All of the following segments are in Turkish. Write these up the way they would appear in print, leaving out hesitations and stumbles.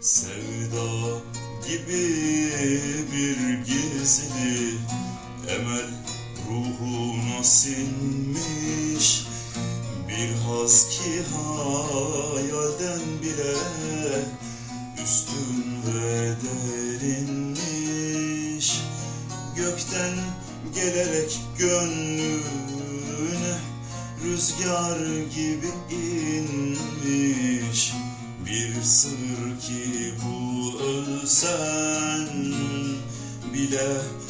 Sevda gibi bir gizli emel ruhuna sinmiş, bir haz ki hayalden bile üstün ve derinmiş. Gökten gelerek gönlüne rüzgar gibi inmiş, bir sır ki bu ölsen bile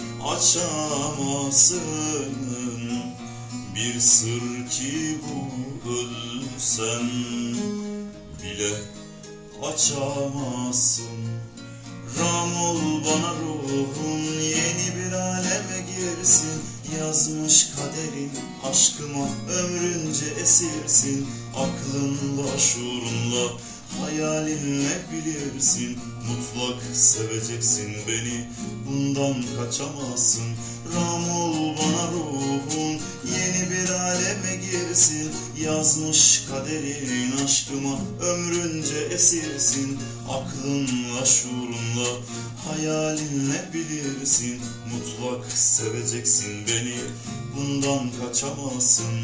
açamazsın. Bir sır ki bu ölsen bile açamazsın. Ram ol bana ruhum, yeni bir aleme girsin. Yazmış kaderin aşkıma ömrünce esirsin. Aklınla, şuurunla, hayalinle bilirsin. Mutlak seveceksin beni, bundan kaçamazsın. Ram ol bana ruhum, yeni bir aleme girsin. Yazmış kaderin aşkıma ömrünce esirsin. Aklınla, şuurunla, hayalinle bilirsin. Mutlak seveceksin beni, bundan kaçamazsın.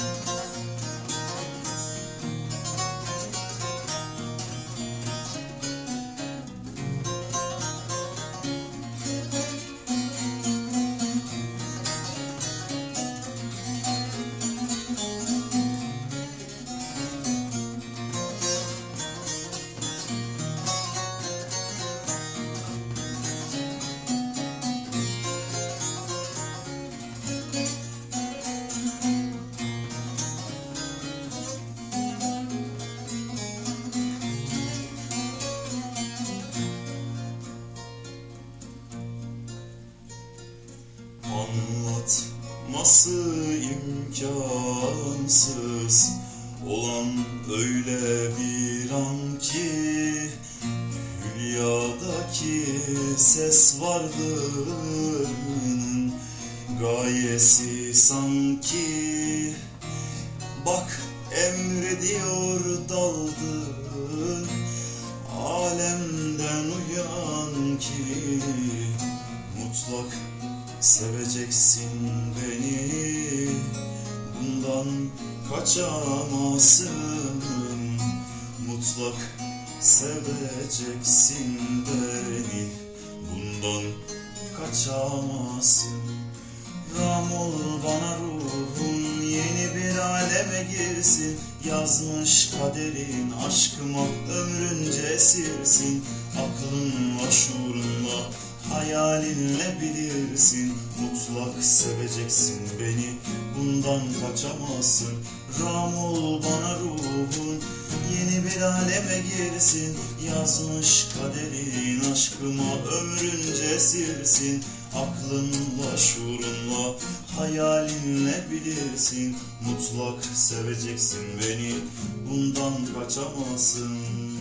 Anlatması imkansız olan öyle bir an ki, hülyadaki ses varlığının gayesi sanki. Bak emrediyor daldın alemden uyan ki, mutlak seveceksin beni, bundan kaçamazsın. Mutlak seveceksin beni, bundan kaçamazsın. Ram ol bana ruhum, yeni bir aleme girsin. Yazmış kaderin aşkıma ömrünce esirsin. Aklınla, şuurunla, hayalinle bilirsin. Mutlak seveceksin beni, bundan kaçamazsın. Ram ol bana ruhun, yeni bir aleme girsin. Yazmış kaderin aşkıma ömrünce esirsin. Aklınla, şuurunla, hayalinle bilirsin. Mutlak seveceksin beni, bundan kaçamazsın.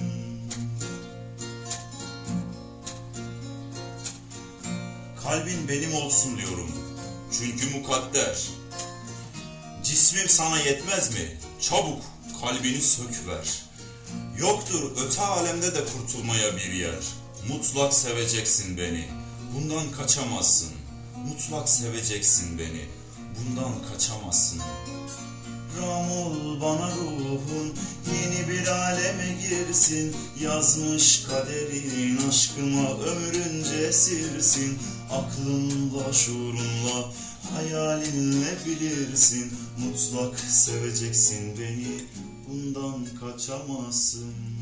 Kalbin benim olsun diyorum, çünkü mukadder. Cismim sana yetmez mi? Çabuk kalbini söküver. Yoktur öte alemde de kurtulmaya bir yer. Mutlak seveceksin beni, bundan kaçamazsın. Mutlak seveceksin beni, bundan kaçamazsın. Ram ol bana ruhun, yeni bir aleme girsin. Yazmış kaderin aşkıma ömrünce esirsin. Aklınla, şuurunla, hayalinle bilirsin. Mutlak seveceksin beni, bundan kaçamazsın.